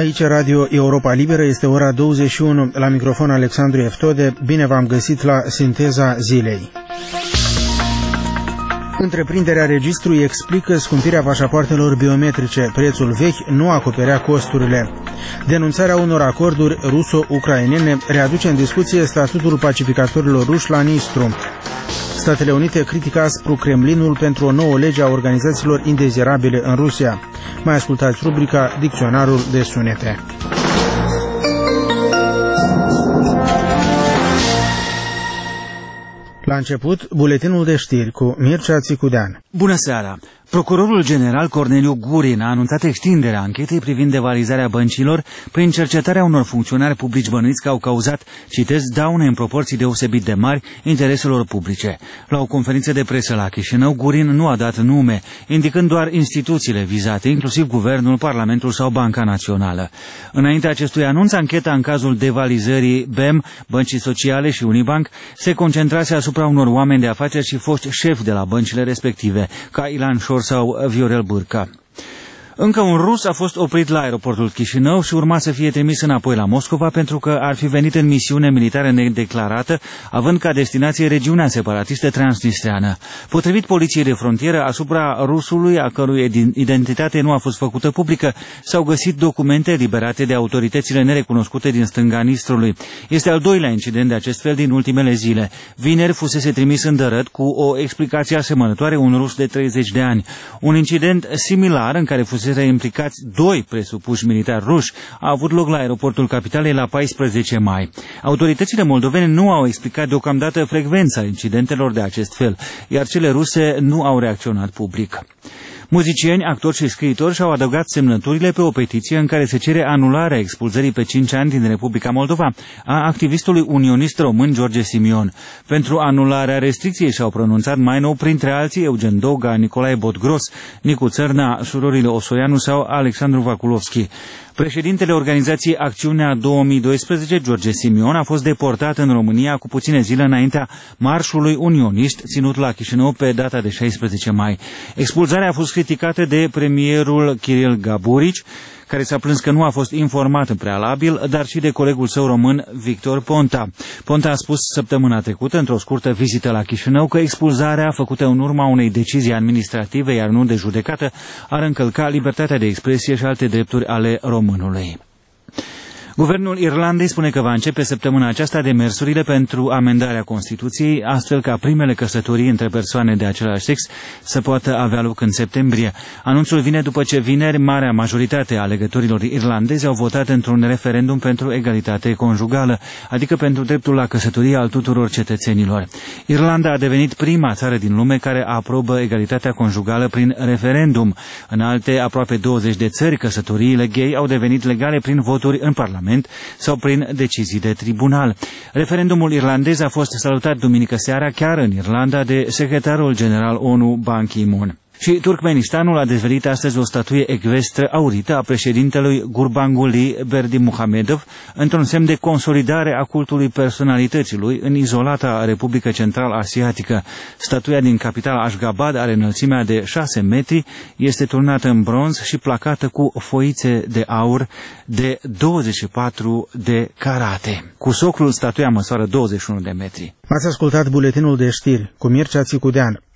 Aici Radio Europa Liberă, este ora 21, la microfon Alexandru Eftode. Bine v-am găsit la Sinteza Zilei. Întreprinderea Registrului explică scumpirea pașapoartelor biometrice. Prețul vechi nu acoperea costurile. Denunțarea unor acorduri ruso-ucrainene readuce în discuție statutul pacificatorilor ruși la Nistru. Statele Unite critică aspru Kremlinul pentru o nouă lege a organizațiilor indezirabile în Rusia. Mai ascultați rubrica Dicționarul de sunete. La început, buletinul de știri cu Mircea Țicudean. Bună seara! Procurorul general Corneliu Gurin a anunțat extinderea anchetei privind devalizarea băncilor prin cercetarea unor funcționari publici bănuiți că au cauzat, citez, daune în proporții deosebit de mari intereselor publice. La o conferință de presă la Chișinău, Gurin nu a dat nume, indicând doar instituțiile vizate, inclusiv Guvernul, Parlamentul sau Banca Națională. Înainte acestui anunț, ancheta în cazul devalizării BEM, Băncii Sociale și Unibank se concentrase asupra unor oameni de afaceri și foști șefi de la băncile respective, ca Ilan Șor sau Viorel Bârca. Încă un rus a fost oprit la aeroportul Chișinău și urma să fie trimis înapoi la Moscova pentru că ar fi venit în misiune militară nedeclarată, având ca destinație regiunea separatistă transnistreană. Potrivit poliției de frontieră, asupra rusului, a cărui identitate nu a fost făcută publică, s-au găsit documente eliberate de autoritățile nerecunoscute din stânga Nistrului. Este al doilea incident de acest fel din ultimele zile. Vineri fusese trimis în Dărăt cu o explicație asemănătoare un rus de 30 de ani. Un incident similar în care fusese implicați doi presupuși militari ruși a avut loc la aeroportul capitalei la 14 mai. Autoritățile moldovene nu au explicat deocamdată frecvența incidentelor de acest fel, iar cele ruse nu au reacționat public. Muzicieni, actori și scriitori și-au adăugat semnăturile pe o petiție în care se cere anularea expulzării pe 5 ani din Republica Moldova a activistului unionist român George Simion. Pentru anularea restricției și-au pronunțat mai nou, printre alții, Eugen Doga, Nicolae Botgros, Nicu Țărna, surorile Osoianu sau Alexandru Vaculovski. Președintele organizației Acțiunea 2012, George Simion, a fost deportat în România cu puține zile înaintea marșului unionist ținut la Chișinău pe data de 16 mai. Expulzarea a fost criticată de premierul Kiril Gaburici, care s-a plâns că nu a fost informat în prealabil, dar și de colegul său român, Victor Ponta. Ponta a spus săptămâna trecută, într-o scurtă vizită la Chișinău, că expulzarea făcută în urma unei decizii administrative, iar nu de judecată, ar încălca libertatea de expresie și alte drepturi ale românului. Guvernul Irlandei spune că va începe săptămâna aceasta demersurile pentru amendarea Constituției, astfel ca primele căsătorii între persoane de același sex să poată avea loc în septembrie. Anunțul vine după ce vineri marea majoritate a alegătorilor irlandezi au votat într-un referendum pentru egalitate conjugală, adică pentru dreptul la căsătorie al tuturor cetățenilor. Irlanda a devenit prima țară din lume care aprobă egalitatea conjugală prin referendum. În alte aproape 20 de țări, căsătoriile gay au devenit legale prin voturi în Parlament sau prin decizii de tribunal. Referendumul irlandez a fost salutat duminică seara chiar în Irlanda de secretarul general ONU Ban Ki-moon. Și Turkmenistanul a dezvăluit astăzi o statuie ecvestră aurită a președintelui Gurbanguly Berdimuhamedov într-un semn de consolidare a cultului personalității lui în izolata Republică Central-Asiatică. Statuia din capitala Ashgabat are înălțimea de 6 metri, este turnată în bronz și placată cu foițe de aur de 24 de carate. Cu soclul, statuia măsoară 21 de metri. Ați ascultat buletinul de știri cu Mircea Țicudean.